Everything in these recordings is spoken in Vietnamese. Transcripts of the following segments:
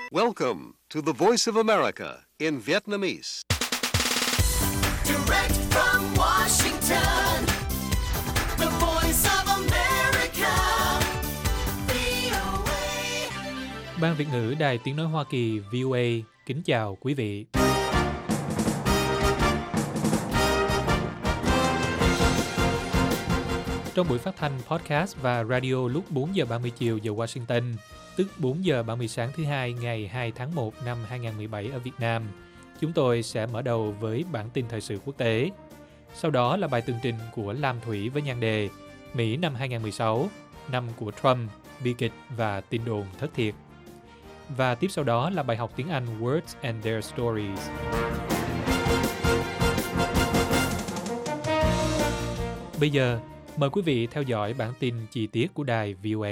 Welcome to the Voice of America in Vietnamese. Direct from Washington, the Voice of America, VOA. Ban Việt ngữ Đài Tiếng nói Hoa Kỳ VOA kính chào quý vị. Trong buổi phát thanh podcast và radio lúc 4 giờ 30 chiều giờ Washington, tức 4 giờ 30 sáng thứ Hai ngày 2 tháng 1 năm 2017 ở Việt Nam, chúng tôi sẽ mở đầu với bản tin thời sự quốc tế. Sau đó là bài tường trình của Lam Thủy với nhan đề Mỹ năm 2016, năm của Trump, bi kịch và tin đồn thất thiệt. Và tiếp sau đó là bài học tiếng Anh Words and Their Stories. Bây giờ, mời quý vị theo dõi bản tin chi tiết của đài VOA.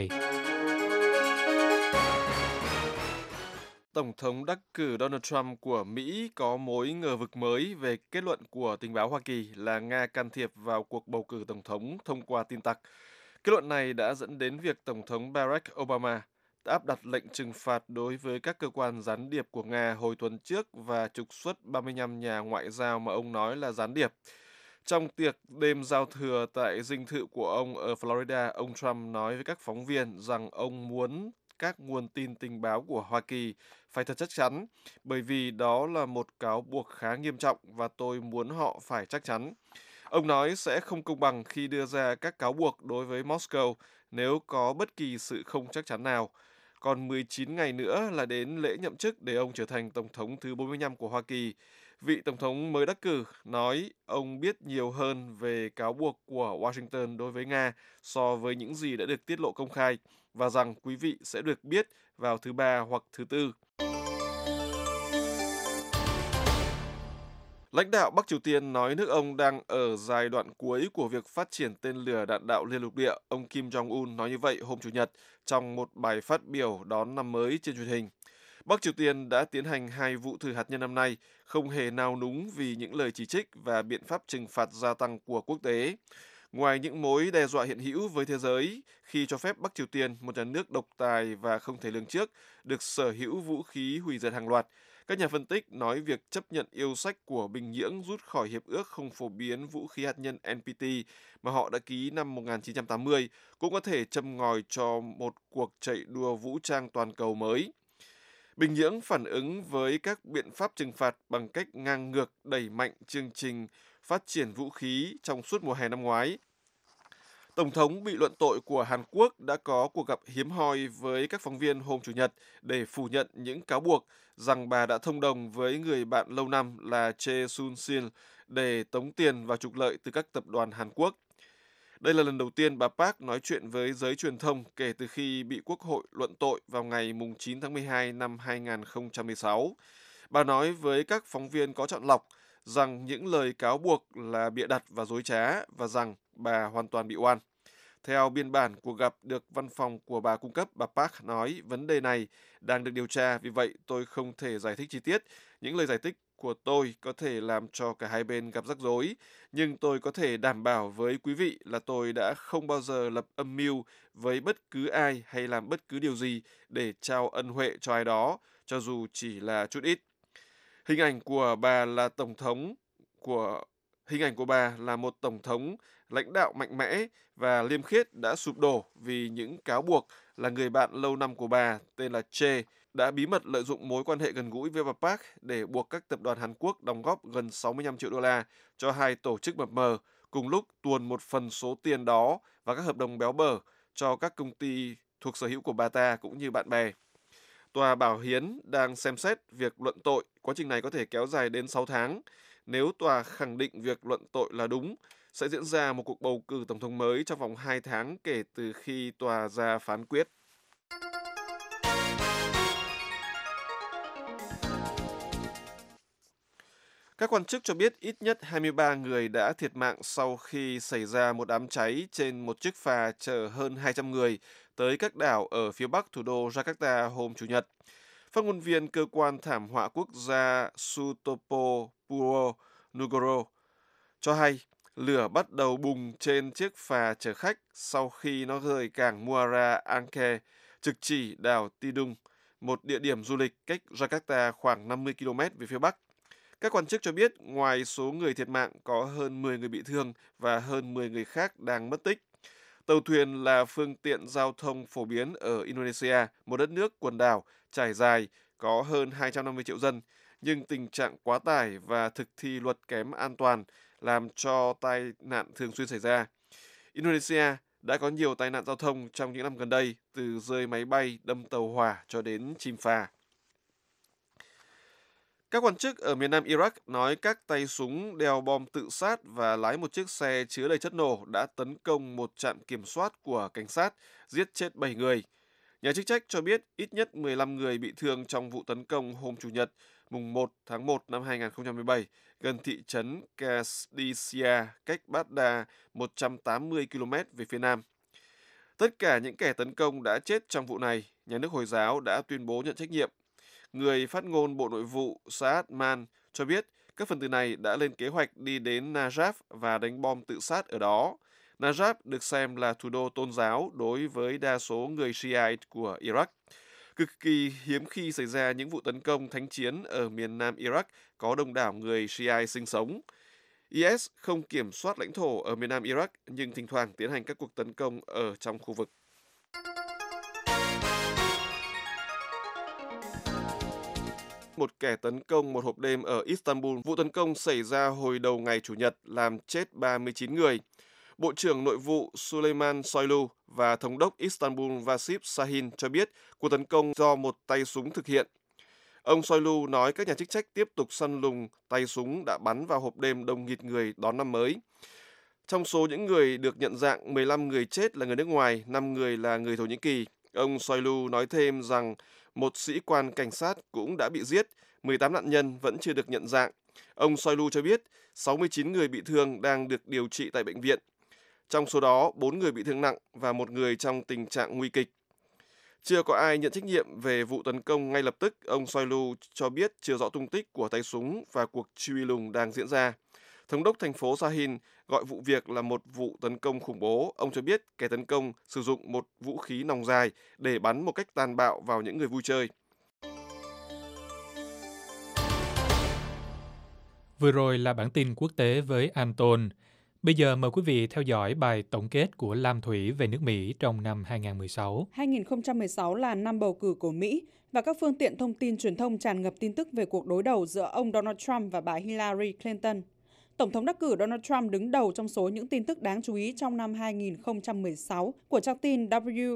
Tổng thống đắc cử Donald Trump của Mỹ có mối ngờ vực mới về kết luận của tình báo Hoa Kỳ là Nga can thiệp vào cuộc bầu cử tổng thống thông qua tin tặc. Kết luận này đã dẫn đến việc Tổng thống Barack Obama áp đặt lệnh trừng phạt đối với các cơ quan gián điệp của Nga hồi tuần trước và trục xuất 35 nhà ngoại giao mà ông nói là gián điệp. Trong tiệc đêm giao thừa tại dinh thự của ông ở Florida, ông Trump nói với các phóng viên rằng ông muốn các nguồn tin tình báo của Hoa Kỳ phải thật chắc chắn, bởi vì đó là một cáo buộc khá nghiêm trọng và tôi muốn họ phải chắc chắn. Ông nói sẽ không công bằng khi đưa ra các cáo buộc đối với Moscow nếu có bất kỳ sự không chắc chắn nào. Còn 19 ngày nữa là đến lễ nhậm chức để ông trở thành Tổng thống thứ 45 của Hoa Kỳ. Vị Tổng thống mới đắc cử nói ông biết nhiều hơn về cáo buộc của Washington đối với Nga so với những gì đã được tiết lộ công khai và rằng quý vị sẽ được biết vào thứ Ba hoặc thứ Tư. Lãnh đạo Bắc Triều Tiên nói nước ông đang ở giai đoạn cuối của việc phát triển tên lửa đạn đạo liên lục địa. Ông Kim Jong-un nói như vậy hôm Chủ nhật trong một bài phát biểu đón năm mới trên truyền hình. Bắc Triều Tiên đã tiến hành 2 vụ thử hạt nhân năm nay, không hề nao núng vì những lời chỉ trích và biện pháp trừng phạt gia tăng của quốc tế. Ngoài những mối đe dọa hiện hữu với thế giới, khi cho phép Bắc Triều Tiên, một nhà nước độc tài và không thể lường trước, được sở hữu vũ khí hủy diệt hàng loạt, các nhà phân tích nói việc chấp nhận yêu sách của Bình Nhưỡng rút khỏi Hiệp ước không phổ biến vũ khí hạt nhân NPT mà họ đã ký năm 1980 cũng có thể châm ngòi cho một cuộc chạy đua vũ trang toàn cầu mới. Bình Nhưỡng phản ứng với các biện pháp trừng phạt bằng cách ngang ngược đẩy mạnh chương trình phát triển vũ khí trong suốt mùa hè năm ngoái. Tổng thống bị luận tội của Hàn Quốc đã có cuộc gặp hiếm hoi với các phóng viên hôm Chủ nhật để phủ nhận những cáo buộc rằng bà đã thông đồng với người bạn lâu năm là Choi Soon-sil để tống tiền và trục lợi từ các tập đoàn Hàn Quốc. Đây là lần đầu tiên bà Park nói chuyện với giới truyền thông kể từ khi bị Quốc hội luận tội vào ngày 9 tháng 12 năm 2016. Bà nói với các phóng viên có chọn lọc rằng những lời cáo buộc là bịa đặt và dối trá và rằng bà hoàn toàn bị oan. Theo biên bản cuộc gặp được văn phòng của bà cung cấp, bà Park nói vấn đề này đang được điều tra, vì vậy tôi không thể giải thích chi tiết. Những lời giải thích của tôi có thể làm cho cả hai bên gặp rắc rối, nhưng tôi có thể đảm bảo với quý vị là tôi đã không bao giờ lập âm mưu với bất cứ ai hay làm bất cứ điều gì để trao ân huệ cho ai đó, cho dù chỉ là chút ít. Hình ảnh của bà là một tổng thống lãnh đạo mạnh mẽ và liêm khiết đã sụp đổ vì những cáo buộc là người bạn lâu năm của bà tên là Che đã bí mật lợi dụng mối quan hệ gần gũi với bà Park để buộc các tập đoàn Hàn Quốc đóng góp gần 65 triệu đô la cho hai tổ chức mập mờ, cùng lúc tuồn một phần số tiền đó và các hợp đồng béo bở cho các công ty thuộc sở hữu của bà ta cũng như bạn bè. Tòa Bảo Hiến đang xem xét việc luận tội, quá trình này có thể kéo dài đến 6 tháng. Nếu tòa khẳng định việc luận tội là đúng, sẽ diễn ra một cuộc bầu cử tổng thống mới trong vòng 2 tháng kể từ khi tòa ra phán quyết. Các quan chức cho biết ít nhất 23 người đã thiệt mạng sau khi xảy ra một đám cháy trên một chiếc phà chở hơn 200 người tới các đảo ở phía bắc thủ đô Jakarta hôm Chủ nhật. Phát ngôn viên cơ quan thảm họa quốc gia Sutopo Purwo Nugroho cho hay lửa bắt đầu bùng trên chiếc phà chở khách sau khi nó rời cảng Muara Angke, trực chỉ đảo Tidung, một địa điểm du lịch cách Jakarta khoảng 50 km về phía bắc. Các quan chức cho biết ngoài số người thiệt mạng có hơn 10 người bị thương và hơn 10 người khác đang mất tích. Tàu thuyền là phương tiện giao thông phổ biến ở Indonesia, một đất nước quần đảo trải dài có hơn 250 triệu dân, nhưng tình trạng quá tải và thực thi luật kém an toàn làm cho tai nạn thường xuyên xảy ra. Indonesia đã có nhiều tai nạn giao thông trong những năm gần đây, từ rơi máy bay, đâm tàu hỏa cho đến chìm phà. Các quan chức ở miền nam Iraq nói các tay súng đeo bom tự sát và lái một chiếc xe chứa đầy chất nổ đã tấn công một trạm kiểm soát của cảnh sát, giết chết 7 người. Nhà chức trách cho biết ít nhất 15 người bị thương trong vụ tấn công hôm Chủ nhật, mùng 1 tháng 1 năm 2017, gần thị trấn Qadisiyah, cách Baghdad 180 km về phía nam. Tất cả những kẻ tấn công đã chết trong vụ này, nhà nước Hồi giáo đã tuyên bố nhận trách nhiệm. Người phát ngôn Bộ Nội vụ Saad Man cho biết các phần tử này đã lên kế hoạch đi đến Najaf và đánh bom tự sát ở đó. Najaf được xem là thủ đô tôn giáo đối với đa số người Shiite của Iraq. Cực kỳ hiếm khi xảy ra những vụ tấn công thánh chiến ở miền nam Iraq có đông đảo người Shiite sinh sống. IS không kiểm soát lãnh thổ ở miền nam Iraq nhưng thỉnh thoảng tiến hành các cuộc tấn công ở trong khu vực. Một kẻ tấn công một hộp đêm ở Istanbul. Vụ tấn công xảy ra hồi đầu ngày Chủ nhật, làm chết 39 người. Bộ trưởng Nội vụ Süleyman Soylu và Thống đốc Istanbul Vasip Şahin cho biết cuộc tấn công do một tay súng thực hiện. Ông Soylu nói các nhà chức trách tiếp tục săn lùng tay súng đã bắn vào hộp đêm đông nghịt người đón năm mới. Trong số những người được nhận dạng, 15 người chết là người nước ngoài, 5 người là người Thổ Nhĩ Kỳ. Ông Soylu nói thêm rằng một sĩ quan cảnh sát cũng đã bị giết, 18 nạn nhân vẫn chưa được nhận dạng. Ông Soylu cho biết 69 người bị thương đang được điều trị tại bệnh viện. Trong số đó, 4 người bị thương nặng và 1 người trong tình trạng nguy kịch. Chưa có ai nhận trách nhiệm về vụ tấn công ngay lập tức, ông Soylu cho biết chưa rõ tung tích của tay súng và cuộc truy lùng đang diễn ra. Thống đốc thành phố Şahin gọi vụ việc là một vụ tấn công khủng bố. Ông cho biết kẻ tấn công sử dụng một vũ khí nòng dài để bắn một cách tàn bạo vào những người vui chơi. Vừa rồi là bản tin quốc tế với Anton. Bây giờ mời quý vị theo dõi bài tổng kết của Lam Thủy về nước Mỹ trong năm 2016. 2016 là năm bầu cử của Mỹ và các phương tiện thông tin truyền thông tràn ngập tin tức về cuộc đối đầu giữa ông Donald Trump và bà Hillary Clinton. Tổng thống đắc cử Donald Trump đứng đầu trong số những tin tức đáng chú ý trong năm 2016 của trang tin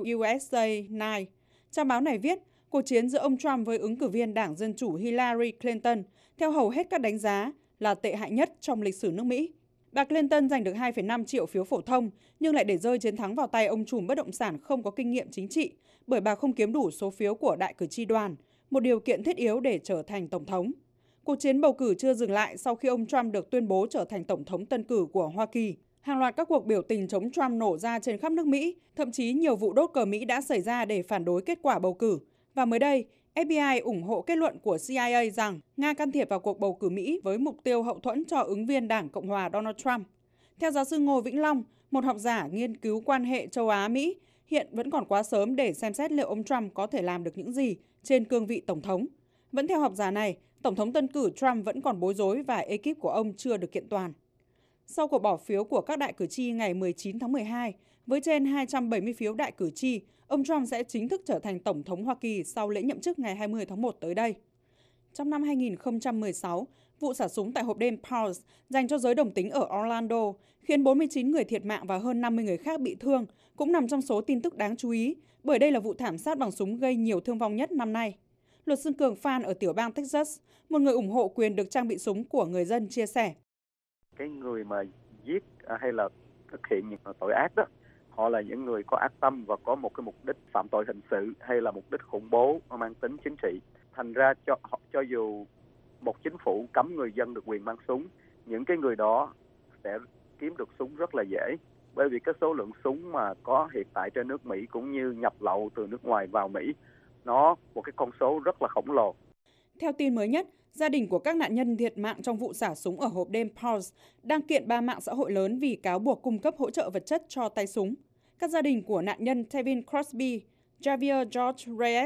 WUSA 9. Trang báo này viết, cuộc chiến giữa ông Trump với ứng cử viên Đảng Dân Chủ Hillary Clinton theo hầu hết các đánh giá là tệ hại nhất trong lịch sử nước Mỹ. Bà Clinton giành được 2,5 triệu phiếu phổ thông nhưng lại để rơi chiến thắng vào tay ông trùm bất động sản không có kinh nghiệm chính trị bởi bà không kiếm đủ số phiếu của đại cử tri đoàn, một điều kiện thiết yếu để trở thành tổng thống. Cuộc chiến bầu cử chưa dừng lại sau khi ông Trump được tuyên bố trở thành tổng thống tân cử của Hoa Kỳ. Hàng loạt các cuộc biểu tình chống Trump nổ ra trên khắp nước Mỹ, thậm chí nhiều vụ đốt cờ Mỹ đã xảy ra để phản đối kết quả bầu cử. Và mới đây, FBI ủng hộ kết luận của CIA rằng Nga can thiệp vào cuộc bầu cử Mỹ với mục tiêu hậu thuẫn cho ứng viên Đảng Cộng hòa Donald Trump. Theo giáo sư Ngô Vĩnh Long, một học giả nghiên cứu quan hệ châu Á-Mỹ, hiện vẫn còn quá sớm để xem xét liệu ông Trump có thể làm được những gì trên cương vị tổng thống. Vẫn theo học giả này, Tổng thống tân cử Trump vẫn còn bối rối và ekip của ông chưa được kiện toàn. Sau cuộc bỏ phiếu của các đại cử tri ngày 19 tháng 12, với trên 270 phiếu đại cử tri, ông Trump sẽ chính thức trở thành Tổng thống Hoa Kỳ sau lễ nhậm chức ngày 20 tháng 1 tới đây. Trong năm 2016, vụ xả súng tại hộp đêm Pulse dành cho giới đồng tính ở Orlando khiến 49 người thiệt mạng và hơn 50 người khác bị thương, cũng nằm trong số tin tức đáng chú ý, bởi đây là vụ thảm sát bằng súng gây nhiều thương vong nhất năm nay. Luật sư Cường Phan ở tiểu bang Texas, một người ủng hộ quyền được trang bị súng của người dân chia sẻ. Cái người mà giết hay là thực hiện những tội ác đó, họ là những người có ác tâm và có một cái mục đích phạm tội hình sự hay là mục đích khủng bố mang tính chính trị. Thành ra cho dù một chính phủ cấm người dân được quyền mang súng, những cái người đó sẽ kiếm được súng rất là dễ. Bởi vì cái số lượng súng mà có hiện tại trên nước Mỹ cũng như nhập lậu từ nước ngoài vào Mỹ, nó một cái con số rất là khổng lồ. Theo tin mới nhất, gia đình của các nạn nhân thiệt mạng trong vụ xả súng ở hộp đêm Pulse đang kiện 3 mạng xã hội lớn vì cáo buộc cung cấp hỗ trợ vật chất cho tay súng. Các gia đình của nạn nhân Tevin Crosby, Javier George Reyes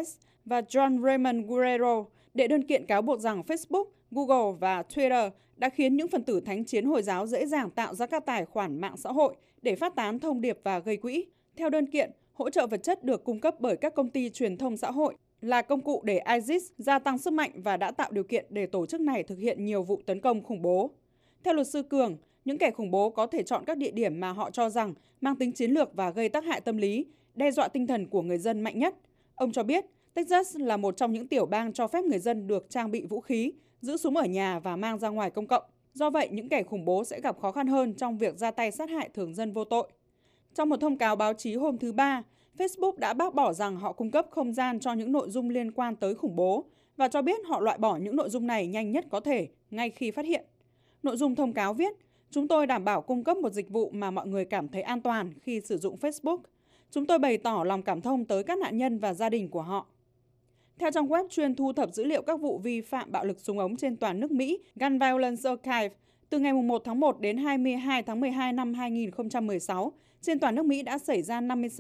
và John Raymond Guerrero đệ đơn kiện cáo buộc rằng Facebook, Google và Twitter đã khiến những phần tử thánh chiến Hồi giáo dễ dàng tạo ra các tài khoản mạng xã hội để phát tán thông điệp và gây quỹ. Theo đơn kiện, hỗ trợ vật chất được cung cấp bởi các công ty truyền thông xã hội là công cụ để ISIS gia tăng sức mạnh và đã tạo điều kiện để tổ chức này thực hiện nhiều vụ tấn công khủng bố. Theo luật sư Cường, những kẻ khủng bố có thể chọn các địa điểm mà họ cho rằng mang tính chiến lược và gây tác hại tâm lý, đe dọa tinh thần của người dân mạnh nhất. Ông cho biết, Texas là một trong những tiểu bang cho phép người dân được trang bị vũ khí, giữ súng ở nhà và mang ra ngoài công cộng. Do vậy, những kẻ khủng bố sẽ gặp khó khăn hơn trong việc ra tay sát hại thường dân vô tội. Trong một thông cáo báo chí hôm thứ Ba, Facebook đã bác bỏ rằng họ cung cấp không gian cho những nội dung liên quan tới khủng bố và cho biết họ loại bỏ những nội dung này nhanh nhất có thể, ngay khi phát hiện. Nội dung thông cáo viết, chúng tôi đảm bảo cung cấp một dịch vụ mà mọi người cảm thấy an toàn khi sử dụng Facebook. Chúng tôi bày tỏ lòng cảm thông tới các nạn nhân và gia đình của họ. Theo trang web chuyên thu thập dữ liệu các vụ vi phạm bạo lực súng ống trên toàn nước Mỹ, Gun Violence Archive, từ ngày 1 tháng 1 đến 22 tháng 12 năm 2016, trên toàn nước Mỹ đã xảy ra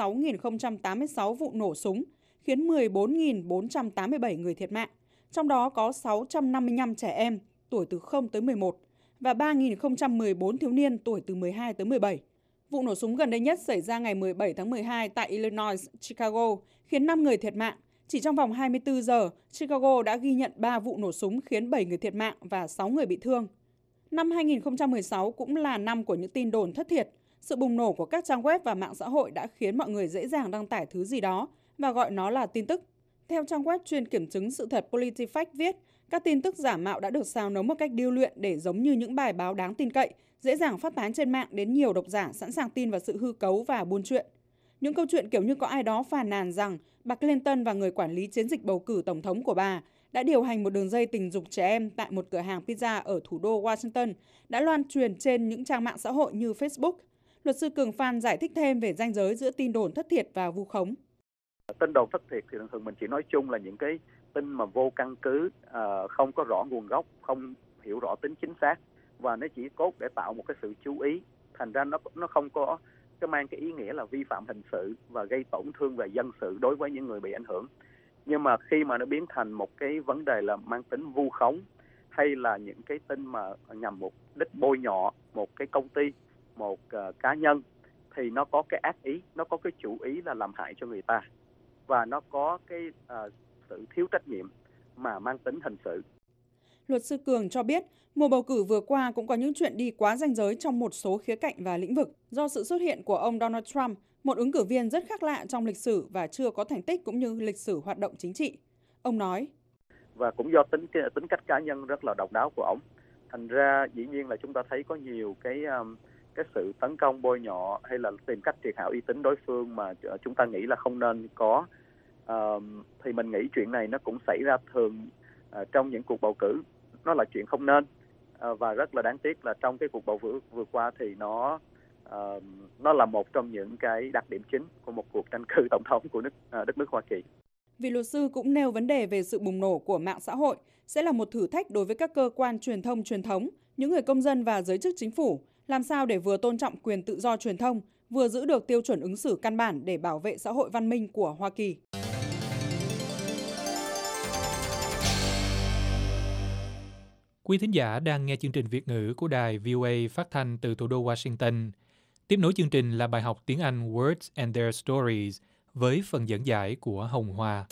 56.086 vụ nổ súng, khiến 14.487 người thiệt mạng, trong đó có 655 trẻ em tuổi từ 0 tới 11 và 3.014 thiếu niên tuổi từ 12 tới 17. Vụ nổ súng gần đây nhất xảy ra ngày 17 tháng 12 tại Illinois, Chicago, khiến 5 người thiệt mạng. Chỉ trong vòng 24 giờ, Chicago đã ghi nhận 3 vụ nổ súng khiến 7 người thiệt mạng và 6 người bị thương. Năm 2016 cũng là năm của những tin đồn thất thiệt. Sự bùng nổ của các trang web và mạng xã hội đã khiến mọi người dễ dàng đăng tải thứ gì đó và gọi nó là tin tức. Theo trang web chuyên kiểm chứng sự thật PolitiFact viết, các tin tức giả mạo đã được xào nấu một cách điêu luyện để giống như những bài báo đáng tin cậy, dễ dàng phát tán trên mạng đến nhiều độc giả sẵn sàng tin vào sự hư cấu và buôn chuyện. Những câu chuyện kiểu như có ai đó phàn nàn rằng bà Clinton và người quản lý chiến dịch bầu cử tổng thống của bà đã điều hành một đường dây tình dục trẻ em tại một cửa hàng pizza ở thủ đô Washington đã loan truyền trên những trang mạng xã hội như Facebook. Luật sư Cường Phan giải thích thêm về ranh giới giữa tin đồn thất thiệt và vu khống. Tin đồn thất thiệt thì thường mình chỉ nói chung là những cái tin mà vô căn cứ, không có rõ nguồn gốc, không hiểu rõ tính chính xác và nó chỉ cốt để tạo một cái sự chú ý. Thành ra nó không có mang cái ý nghĩa là vi phạm hình sự và gây tổn thương về dân sự đối với những người bị ảnh hưởng. Nhưng mà khi mà nó biến thành một cái vấn đề là mang tính vu khống hay là những cái tin mà nhằm mục đích bôi nhọ một cái công ty, một cá nhân thì nó có cái ác ý, nó có cái chủ ý là làm hại cho người ta và nó có cái sự thiếu trách nhiệm mà mang tính hình sự. Luật sư Cường cho biết, mùa bầu cử vừa qua cũng có những chuyện đi quá ranh giới trong một số khía cạnh và lĩnh vực do sự xuất hiện của ông Donald Trump, một ứng cử viên rất khác lạ trong lịch sử và chưa có thành tích cũng như lịch sử hoạt động chính trị. Ông nói, và cũng do tính cách cá nhân rất là độc đáo của ông, thành ra dĩ nhiên là chúng ta thấy có nhiều cái sự tấn công bôi nhọ hay là tìm cách triệt hạ uy tín đối phương mà chúng ta nghĩ là không nên có. Thì mình nghĩ chuyện này nó cũng xảy ra thường trong những cuộc bầu cử. Nó là chuyện không nên và rất là đáng tiếc là trong cái cuộc bầu cử vừa qua thì nó là một trong những cái đặc điểm chính của một cuộc tranh cử tổng thống của đất nước Hoa Kỳ. Vị luật sư cũng nêu vấn đề về sự bùng nổ của mạng xã hội sẽ là một thử thách đối với các cơ quan truyền thông truyền thống, những người công dân và giới chức chính phủ, làm sao để vừa tôn trọng quyền tự do truyền thông, vừa giữ được tiêu chuẩn ứng xử căn bản để bảo vệ xã hội văn minh của Hoa Kỳ. Quý thính giả đang nghe chương trình Việt ngữ của đài VOA phát thanh từ thủ đô Washington. Tiếp nối chương trình là bài học tiếng Anh Words and Their Stories với phần dẫn giải của Hồng Hoa.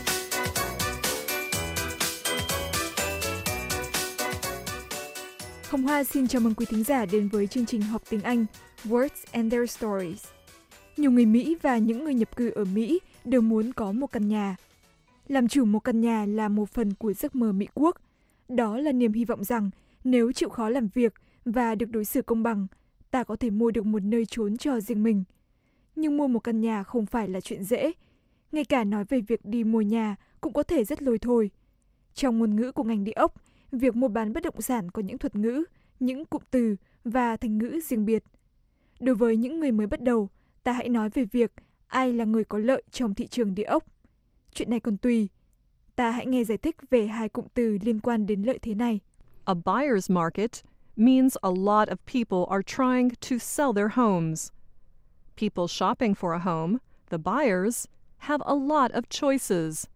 Hồng Hoa xin chào mừng quý thính giả đến với chương trình học tiếng Anh Words and Their Stories. Nhiều người Mỹ và những người nhập cư ở Mỹ đều muốn có một căn nhà. Làm chủ một căn nhà là một phần của giấc mơ Mỹ quốc. Đó là niềm hy vọng rằng nếu chịu khó làm việc và được đối xử công bằng, ta có thể mua được một nơi trốn cho riêng mình. Nhưng mua một căn nhà không phải là chuyện dễ. Ngay cả nói về việc đi mua nhà cũng có thể rất lôi thôi. Trong ngôn ngữ của ngành địa ốc, việc mua bán bất động sản có những thuật ngữ, những cụm từ và thành ngữ riêng biệt. Đối với những người mới bắt đầu, ta hãy nói về việc ai là người có lợi trong thị trường địa ốc. Chuyện này còn tùy. Ta hãy nghe giải thích về hai cụm từ liên quan đến lợi thế này. A buyer's market means a lot of people are trying to sell their homes. People shopping for a home, the buyers, have a lot of choices.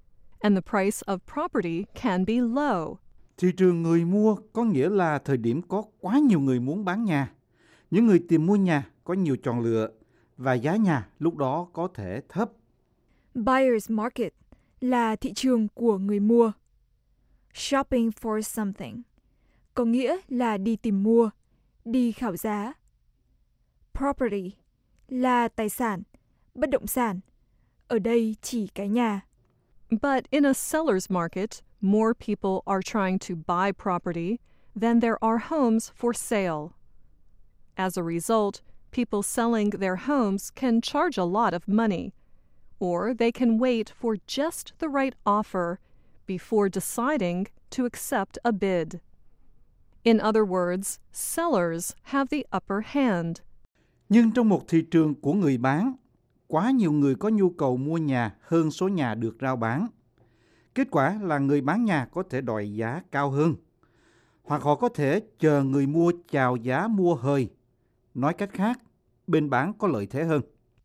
and the price of property can be low. Thị trường người mua có nghĩa là thời điểm có quá nhiều người muốn bán nhà. Những người tìm mua nhà có nhiều chọn lựa và giá nhà lúc đó có thể thấp. Buyer's market là thị trường của người mua. Shopping for something có nghĩa là đi tìm mua, đi khảo giá. Property là tài sản, bất động sản. Ở đây chỉ cái nhà. But in a seller's market, more people are trying to buy property than there are homes for sale. As a result, people selling their homes can charge a lot of money, or they can wait for just the right offer before deciding to accept a bid. In other words, sellers have the upper hand. Nhưng trong một thị trường của người bán, quá nhiều người có nhu cầu mua nhà hơn số nhà được rao bán. Kết quả là người bán nhà có thể đòi giá cao hơn, hoặc họ có thể chờ người mua chào giá mua hời. Nói cách khác, bên bán có lợi thế hơn.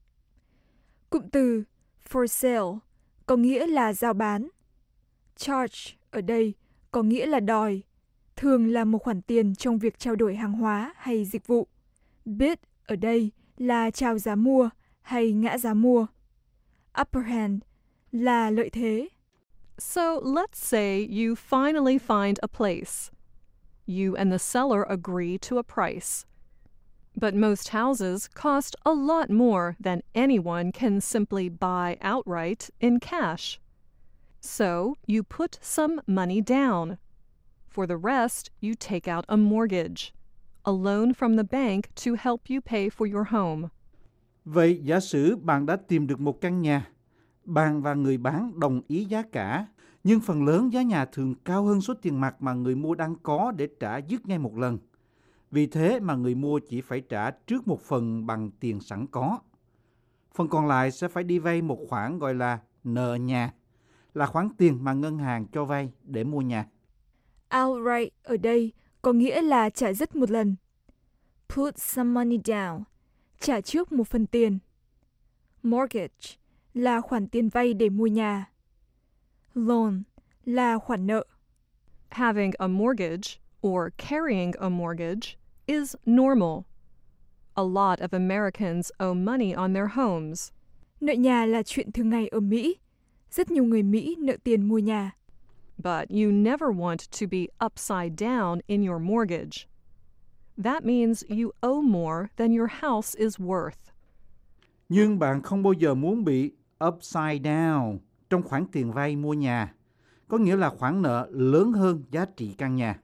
Cụm từ for sale có nghĩa là rao bán. Charge ở đây có nghĩa là đòi, thường là một khoản tiền trong việc trao đổi hàng hóa hay dịch vụ. Bid ở đây là chào giá mua hay ngã giá mua. Upper hand là lợi thế. So let's say you finally find a place. You and the seller agree to a price. But most houses cost a lot more than anyone can simply buy outright in cash. So you put some money down. For the rest, you take out a mortgage, a loan from the bank to help you pay for your home. Vậy giả sử bạn đã tìm được một căn nhà, bạn và người bán đồng ý giá cả, nhưng phần lớn giá nhà thường cao hơn số tiền mặt mà người mua đang có để trả dứt ngay một lần. Vì thế mà người mua chỉ phải trả trước một phần bằng tiền sẵn có. Phần còn lại sẽ phải đi vay một khoản gọi là nợ nhà, là khoản tiền mà ngân hàng cho vay để mua nhà. Outright ở đây có nghĩa là trả dứt một lần. Put some money down, trả trước một phần tiền. Mortgage là khoản tiền vay để mua nhà. Loan là khoản nợ. Having a mortgage or carrying a mortgage is normal. A lot of Americans owe money on their homes. Nợ nhà là chuyện thường ngày ở Mỹ. Rất nhiều người Mỹ nợ tiền mua nhà. But you never want to be upside down in your mortgage. That means you owe more than your house is worth. Nhưng bạn không bao giờ muốn bị upside down trong khoản tiền vay mua nhà, có nghĩa là khoản nợ lớn hơn giá trị căn nhà.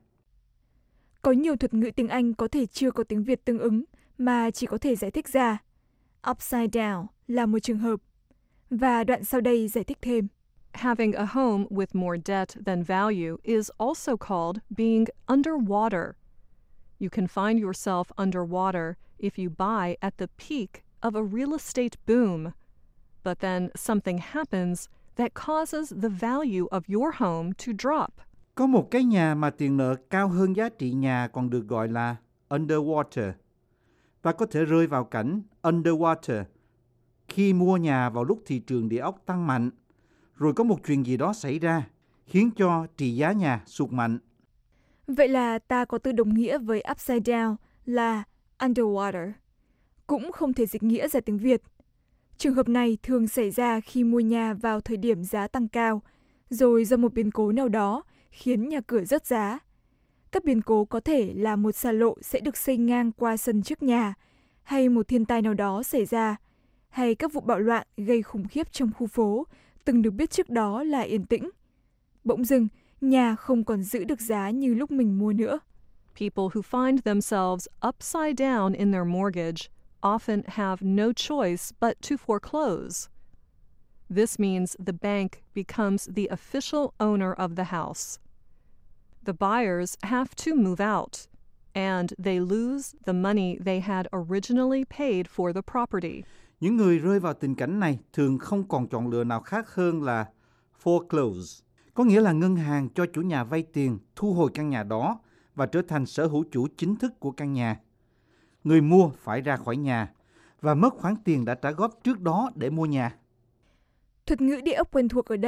Có nhiều thuật ngữ tiếng Anh có thể chưa có tiếng Việt tương ứng mà chỉ có thể giải thích ra. Upside down là một trường hợp. Và đoạn sau đây giải thích thêm. Having a home with more debt than value is also called being underwater. You can find yourself underwater if you buy at the peak of a real estate boom. But then something happens that causes the value of your home to drop. Có một cái nhà mà tiền nợ cao hơn giá trị nhà còn được gọi là underwater. Và có thể rơi vào cảnh underwater khi mua nhà vào lúc thị trường địa ốc tăng mạnh, rồi có một chuyện gì đó xảy ra khiến cho trị giá nhà sụt mạnh. Vậy là ta có từ đồng nghĩa với upside down là underwater. Cũng không thể dịch nghĩa ra tiếng Việt. Trường hợp này thường xảy ra khi mua nhà vào thời điểm giá tăng cao, rồi do một biến cố nào đó khiến nhà cửa rớt giá. Các biến cố có thể là một xa lộ sẽ được xây ngang qua sân trước nhà, hay một thiên tai nào đó xảy ra, hay các vụ bạo loạn gây khủng khiếp trong khu phố từng được biết trước đó là yên tĩnh. Bỗng dưng, nhà không còn giữ được giá như lúc mình mua nữa. People who find themselves upside down in their mortgage often have no choice but to foreclose. This means the bank becomes the official owner of the house. The buyers have to move out, and they lose the money they had originally paid for the property. Những người rơi vào tình cảnh này thường không còn chọn lựa nào khác hơn là foreclose, có nghĩa là ngân hàng cho chủ nhà vay tiền thu hồi căn nhà đó và trở thành sở hữu chủ chính thức của căn nhà. Người mua phải ra khỏi nhà và mất khoản tiền đã trả góp trước đó để mua nhà. Thuật ngữ địa ốc quen thuộc ở đây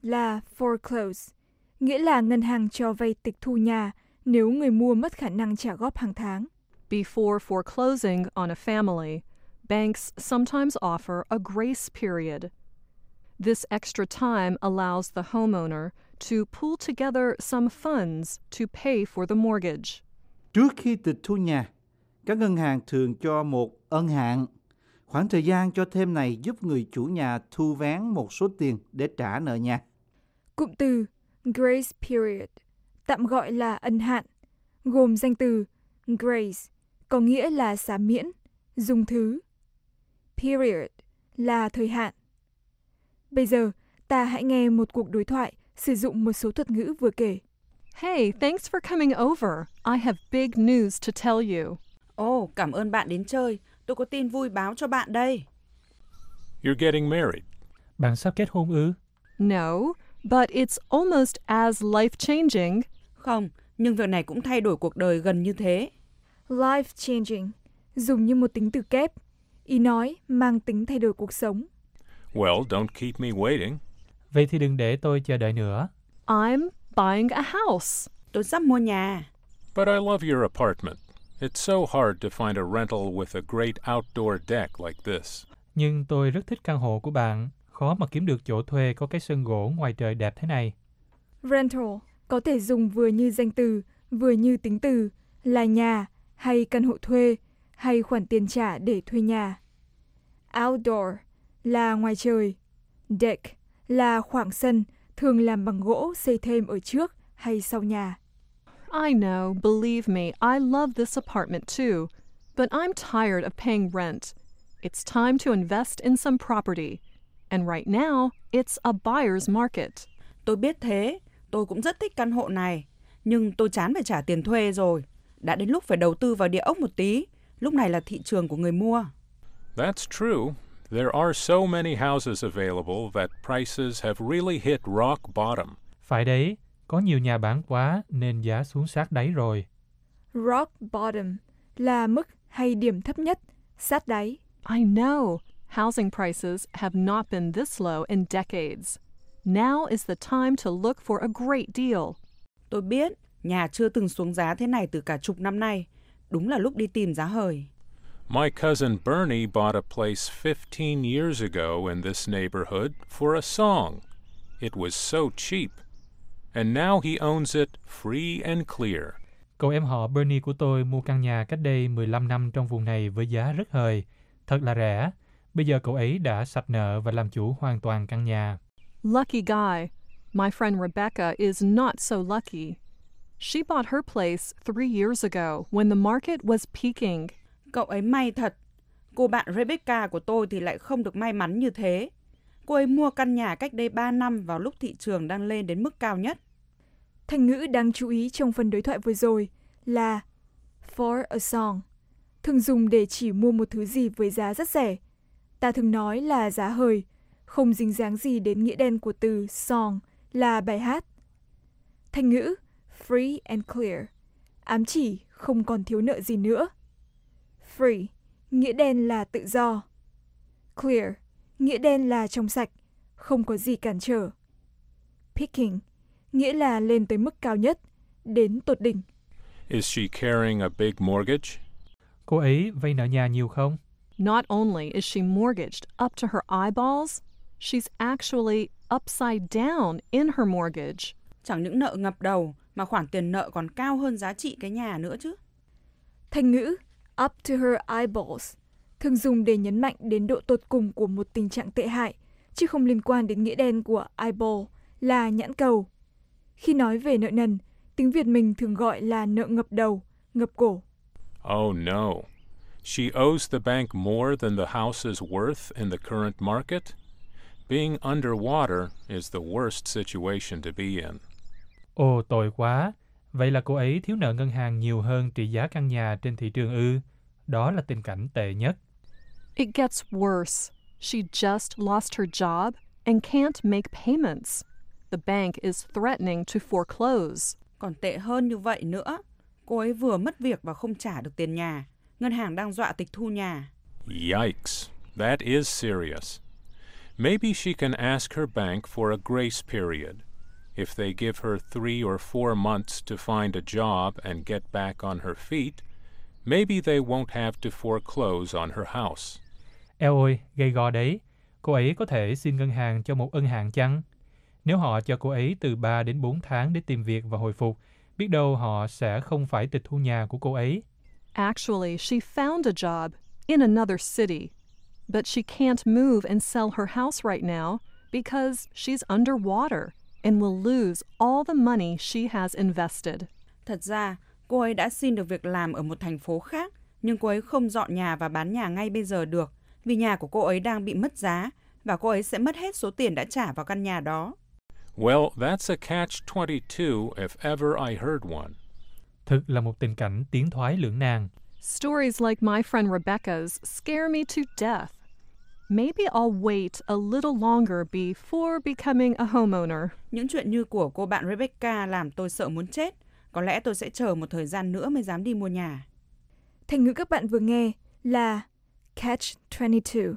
là foreclose, nghĩa là ngân hàng cho vay tịch thu nhà nếu người mua mất khả năng trả góp hàng tháng. Before foreclosing on a family, banks sometimes offer a grace period. This extra time allows the homeowner to pull together some funds to pay for the mortgage. Trước khi tịch thu nhà, các ngân hàng thường cho một ân hạn. Khoảng thời gian cho thêm này giúp người chủ nhà thu vén một số tiền để trả nợ nhà. Cụm từ grace period, tạm gọi là ân hạn, gồm danh từ grace, có nghĩa là xá miễn, dung thứ. Period là thời hạn. Bây giờ, ta hãy nghe một cuộc đối thoại sử dụng một số thuật ngữ vừa kể. Hey, thanks for coming over. I have big news to tell you. Ồ, cảm ơn bạn đến chơi. Tôi có tin vui báo cho bạn đây. You're getting married. Bạn sắp kết hôn ư? No, but it's almost as life-changing. Không, nhưng việc này cũng thay đổi cuộc đời gần như thế. Life changing, dùng như một tính từ kép. Ý nói mang tính thay đổi cuộc sống. Well, don't keep me waiting. Vậy thì đừng để tôi chờ đợi nữa. I'm buying a house. Tôi sắp mua nhà. But I love your apartment. It's so hard to find a rental with a great outdoor deck like this. Nhưng tôi rất thích căn hộ của bạn. Khó mà kiếm được chỗ thuê có cái sân gỗ ngoài trời đẹp thế này. Rental có thể dùng vừa như danh từ, vừa như tính từ, là nhà, hay căn hộ thuê, hay khoản tiền trả để thuê nhà. Outdoor là ngoài trời. Deck là khoảng sân, thường làm bằng gỗ xây thêm ở trước hay sau nhà. I know, believe me, I love this apartment too. But I'm tired of paying rent. It's time to invest in some property. And right now, it's a buyer's market. Tôi biết thế, tôi cũng rất thích căn hộ này. Nhưng tôi chán phải trả tiền thuê rồi. Đã đến lúc phải đầu tư vào địa ốc một tí. Lúc này là thị trường của người mua. That's true. There are so many houses available that prices have really hit rock bottom. Phải đấy, có nhiều nhà bán quá nên giá xuống sát đáy rồi. Rock bottom là mức hay điểm thấp nhất, sát đáy. I know. Housing prices have not been this low in decades. Now is the time to look for a great deal. Tôi biết, nhà chưa từng xuống giá thế này từ cả chục năm nay. Đúng là lúc đi tìm giá hời. My cousin Bernie bought a place 15 years ago in this neighborhood for a song. It was so cheap. And now he owns it free and clear. Cậu em họ Bernie của tôi mua căn nhà cách đây 15 năm trong vùng này với giá rất hời. Thật là rẻ. Bây giờ cậu ấy đã sạch nợ và làm chủ hoàn toàn căn nhà. Lucky guy. My friend Rebecca is not so lucky. She bought her place 3 years ago when the market was peaking. Cậu ấy may thật. Cô bạn Rebecca của tôi thì lại không được may mắn như thế. Cô ấy mua căn nhà cách đây 3 năm vào lúc thị trường đang lên đến mức cao nhất. Thành ngữ đáng chú ý trong phần đối thoại vừa rồi là for a song, thường dùng để chỉ mua một thứ gì với giá rất rẻ. Ta thường nói là giá hời, không dính dáng gì đến nghĩa đen của từ song là bài hát. Thành ngữ free and clear ám chỉ không còn thiếu nợ gì nữa. Free, nghĩa đen là tự do. Clear, nghĩa đen là trong sạch, không có gì cản trở. Peaking, nghĩa là lên tới mức cao nhất, đến tột đỉnh. Is she carrying a big mortgage? Cô ấy vay nợ nhà nhiều không? Not only is she mortgaged up to her eyeballs, she's actually upside down in her mortgage. Chẳng những nợ ngập đầu mà khoản tiền nợ còn cao hơn giá trị cái nhà nữa chứ. Thành ngữ up to her eyeballs thường dùng để nhấn mạnh đến độ tột cùng của một tình trạng tệ hại, chứ không liên quan đến nghĩa đen của eyeball là nhãn cầu. Khi nói về nợ nần, tiếng Việt mình thường gọi là nợ ngập đầu, ngập cổ. Oh no. She owes the bank more than the house is worth in the current market. Being underwater is the worst situation to be in. Ồ, tồi quá. Vậy là cô ấy thiếu nợ ngân hàng nhiều hơn trị giá căn nhà trên thị trường ư? Đó là tình cảnh tệ nhất. It gets worse. She just lost her job and can't make payments. The bank is threatening to foreclose. Còn tệ hơn như vậy nữa. Cô ấy vừa mất việc và không trả được tiền nhà. Ngân hàng đang dọa tịch thu nhà. Yikes. That is serious. Maybe she can ask her bank for a grace period. If they give her 3 or 4 months to find a job and get back on her feet, maybe they won't have to foreclose on her house. Eo ôi, gay go đấy. Cô ấy có thể xin ngân hàng cho một ân hạn chăng? Nếu họ cho cô ấy từ 3 đến 4 tháng để tìm việc và hồi phục, biết đâu họ sẽ không phải tịch thu nhà của cô ấy. Actually, she found a job in another city, but she can't move and sell her house right now because she's underwater and will lose all the money she has invested. Thật ra, cô ấy đã xin được việc làm ở một thành phố khác, nhưng cô ấy không dọn nhà và bán nhà ngay bây giờ được, vì nhà của cô ấy đang bị mất giá và cô ấy sẽ mất hết số tiền đã trả vào căn nhà đó. Well, that's a catch-22 if ever I heard one. Thực là một tình cảnh tiến thoái lưỡng nan. Stories like my friend Rebecca's scare me to death. Maybe I'll wait a little longer before becoming a homeowner. Những chuyện như của cô bạn Rebecca làm tôi sợ muốn chết. Có lẽ tôi sẽ chờ một thời gian nữa mới dám đi mua nhà. Thành ngữ các bạn vừa nghe là Catch-22.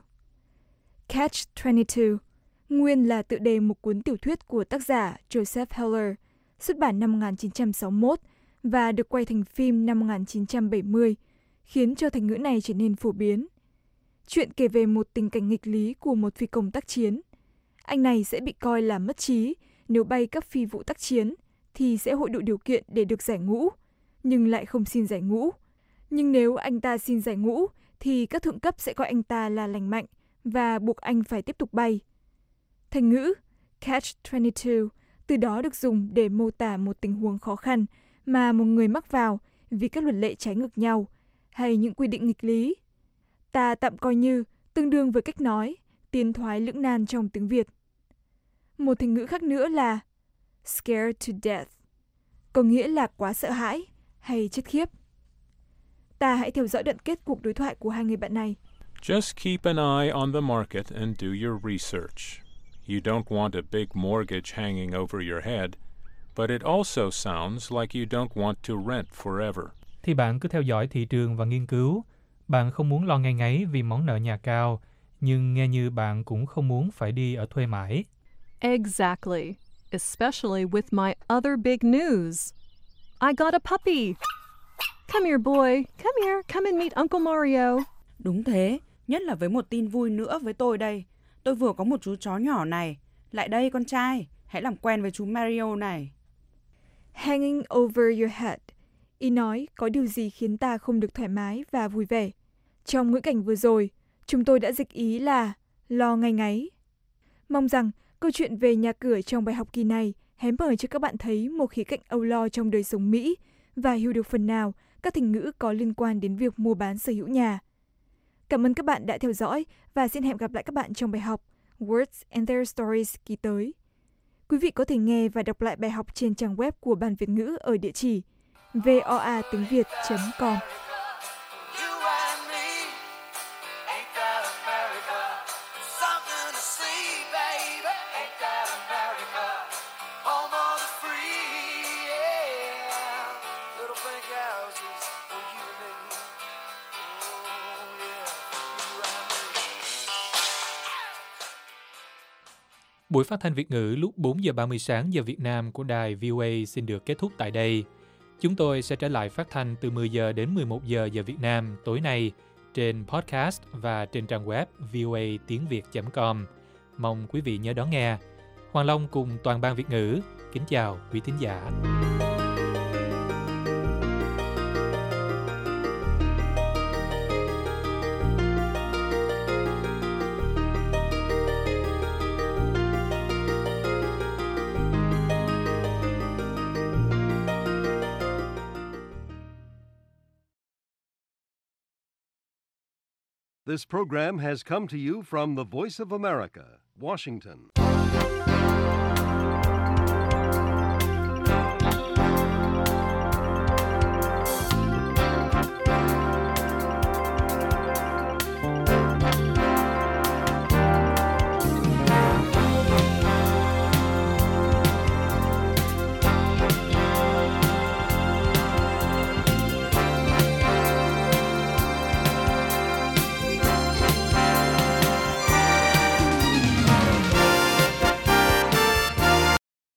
Catch-22 nguyên là tựa đề một cuốn tiểu thuyết của tác giả Joseph Heller, xuất bản năm 1961 và được quay thành phim năm 1970, khiến cho thành ngữ này trở nên phổ biến. Chuyện kể về một tình cảnh nghịch lý của một phi công tác chiến. Anh này sẽ bị coi là mất trí nếu bay các phi vụ tác chiến thì sẽ hội đủ điều kiện để được giải ngũ, nhưng lại không xin giải ngũ. Nhưng nếu anh ta xin giải ngũ thì các thượng cấp sẽ coi anh ta là lành mạnh và buộc anh phải tiếp tục bay. Thành ngữ Catch-22 từ đó được dùng để mô tả một tình huống khó khăn mà một người mắc vào vì các luật lệ trái ngược nhau hay những quy định nghịch lý. Ta tạm coi như tương đương với cách nói tiến thoái lưỡng nan trong tiếng Việt. Một thành ngữ khác nữa là scared to death, có nghĩa là quá sợ hãi hay chết khiếp. Ta hãy theo dõi đoạn kết cuộc đối thoại của hai người bạn này. Just keep an eye on the market and do your research. You don't want a big mortgage hanging over your head, but it also sounds like you don't want to rent forever. Thì bạn cứ theo dõi thị trường và nghiên cứu. Bạn không muốn lo ngay ngáy vì món nợ nhà cao, nhưng nghe như bạn cũng không muốn phải đi ở thuê mãi. Exactly. Especially with my other big news. I got a puppy. Come here, boy. Come here. Come and meet Uncle Mario. Đúng thế, nhất là với một tin vui nữa với tôi đây. Tôi vừa có một chú chó nhỏ này. Lại đây con trai, hãy làm quen với chú Mario này. Hanging over your head. Ý nói có điều gì khiến ta không được thoải mái và vui vẻ. Trong ngữ cảnh vừa rồi, chúng tôi đã dịch ý là lo ngay ngáy. Mong rằng câu chuyện về nhà cửa trong bài học kỳ này hé mở cho các bạn thấy một khía cạnh âu lo trong đời sống Mỹ và hiểu được phần nào các thành ngữ có liên quan đến việc mua bán sở hữu nhà. Cảm ơn các bạn đã theo dõi và xin hẹn gặp lại các bạn trong bài học Words and Their Stories kỳ tới. Quý vị có thể nghe và đọc lại bài học trên trang web của Ban Việt ngữ ở địa chỉ voatengviet.com. Buổi phát thanh Việt ngữ lúc 4 giờ 30 sáng giờ Việt Nam của đài VOA xin được kết thúc tại đây. Chúng tôi sẽ trở lại phát thanh từ 10 giờ đến 11 giờ giờ Việt Nam tối nay trên podcast và trên trang web voatengviet.com. Mong quý vị nhớ đón nghe. Hoàng Long cùng toàn ban Việt ngữ kính chào quý thính giả. This program has come to you from the Voice of America, Washington.